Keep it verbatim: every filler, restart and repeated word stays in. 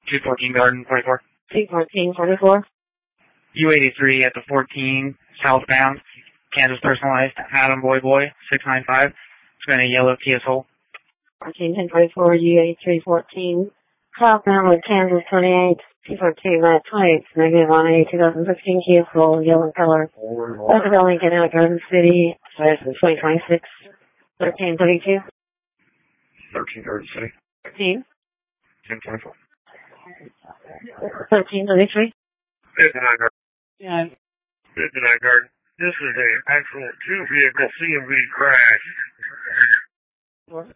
two fourteen Garden, forty-four. two fourteen forty-four. U eighty-three at the fourteen, southbound, Kansas Personalized, Adam Boy Boy, six nine five. It's been a yellow Kia Soul. fourteen ten forty-four, U eighty-three fourteen, southbound with Kansas twenty-eight, two fourteen, uh, twenty-eight, negative on a twenty fifteen Kia Soul, yellow color. Roosevelt Lincoln out Garden City, twenty twenty-six, thirteen thirty-two. thirteen Garden City. thirteen. ten twenty-four. thirteen thirty-three. fifty-nine Garden. Yeah. fifty-nine Garden. This is an actual two-vehicle C M V crash.